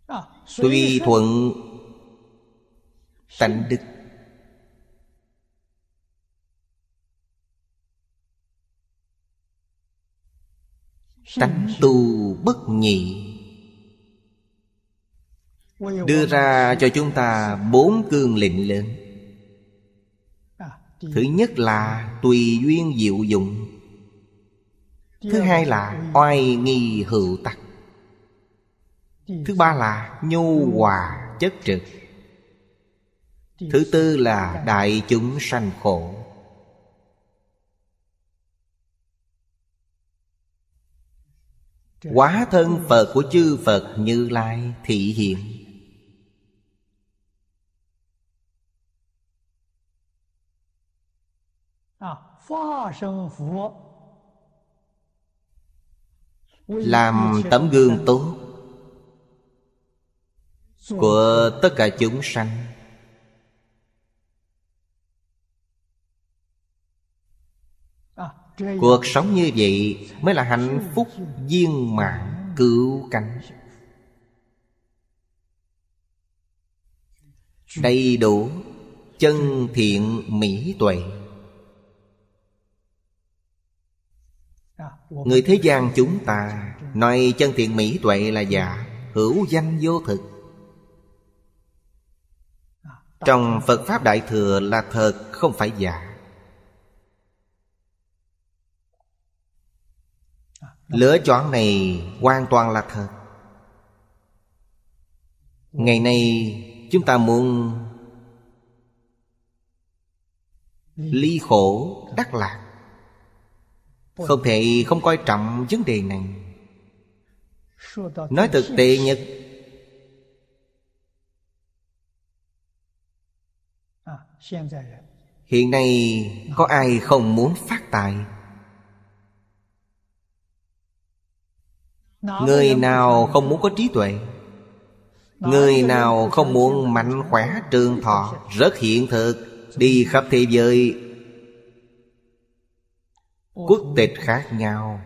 tùy thuận tánh đức. Tánh tu bất nhị. Đưa ra cho chúng ta 4 cương lệnh lớn. Thứ nhất là tùy duyên diệu dụng. Thứ hai là oai nghi hữu tắc. Thứ ba là nhu hòa chất trực. Thứ tư là đại chúng sanh khổ. Hóa thân Phật của chư Phật Như Lai thị hiện. Làm tấm gương tốt của tất cả chúng sanh. Cuộc sống như vậy mới là hạnh phúc viên mãn cứu cánh, đầy đủ chân thiện mỹ tuệ. Người thế gian chúng ta nói chân thiện mỹ tuệ là giả, hữu danh vô thực. Trong Phật Pháp Đại Thừa là thật, không phải giả. Lựa chọn này hoàn toàn là thật. Ngày nay chúng ta muốn ly khổ đắc lạc, không thể không coi trọng vấn đề này. Nói thực tế nhất, hiện nay có ai không muốn phát tài? Người nào không muốn có trí tuệ? Người nào không muốn mạnh khỏe trường thọ? Rất hiện thực. Đi khắp thế giới, quốc tịch khác nhau,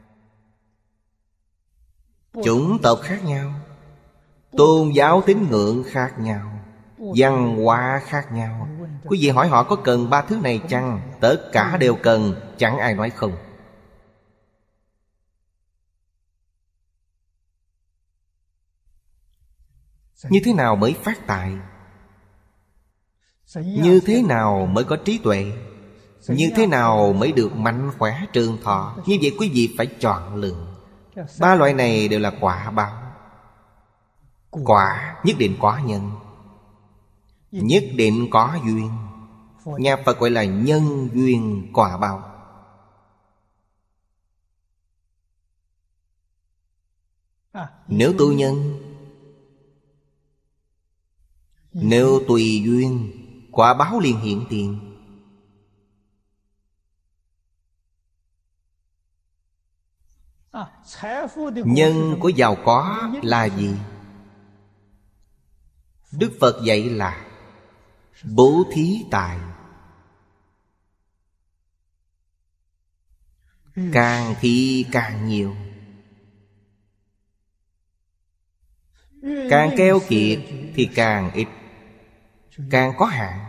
chủng tộc khác nhau, tôn giáo tín ngưỡng khác nhau, văn hóa khác nhau. Quý vị hỏi họ có cần 3 thứ này chăng? Tất cả đều cần, chẳng ai nói không. Như thế nào mới phát tài? Như thế nào mới có trí tuệ? Như thế nào mới được mạnh khỏe trường thọ? Như vậy quý vị phải chọn lựa. 3 loại này đều là quả báo. Quả nhất định có nhân, nhất định có duyên. Nhà Phật gọi là nhân duyên quả báo. Nếu tu nhân, nếu tùy duyên, quả báo liền hiện tiền. Nhân của giàu có là gì? Đức Phật dạy là bố thí tài. Càng thí càng nhiều, càng keo kiệt thì càng ít, càng có hạn.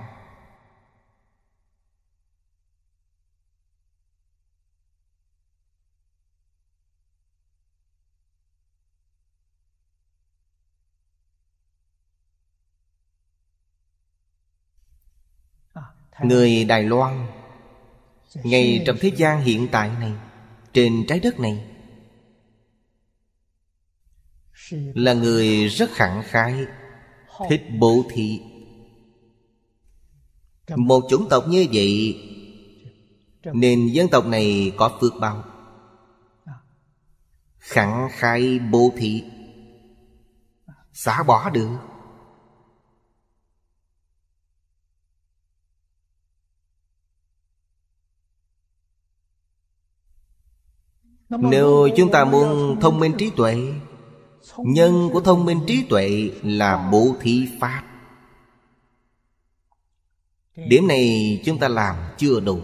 Người Đài Loan ngay trong thế gian hiện tại này, trên trái đất này, là người rất khẳng khái, thích bố thí. Một chủng tộc như vậy nên dân tộc này có phước báo, khẳng khái bố thí, xả bỏ được. Nếu chúng ta muốn thông minh trí tuệ, nhân của thông minh trí tuệ là bố thí pháp. Điểm này chúng ta làm chưa đủ.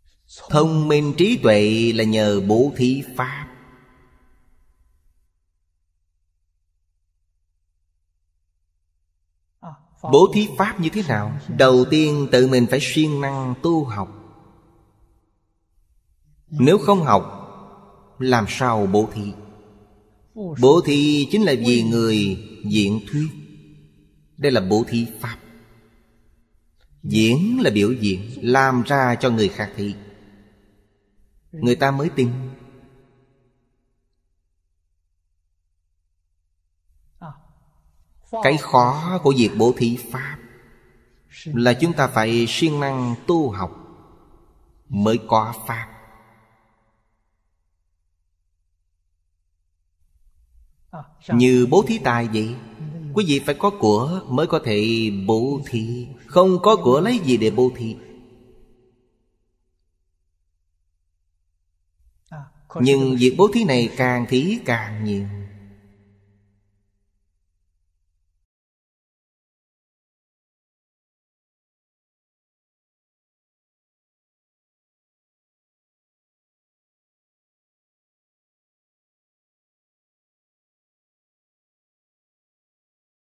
Thông minh trí tuệ là nhờ bố thí pháp. Bố thí pháp như thế nào? Đầu tiên tự mình phải siêng năng tu học. Nếu không học, làm sao bố thí? Bố thí chính là vì người diễn thuyết. Đây là bố thí pháp. Diễn là biểu diễn, làm ra cho người khác thấy, người ta mới tin. Cái khó của việc bố thí pháp là chúng ta phải siêng năng tu học mới có pháp. Như bố thí tài vậy, quý vị phải có của mới có thể bố thí. Không có của lấy gì để bố thí? Nhưng việc bố thí này càng thí càng nhiều.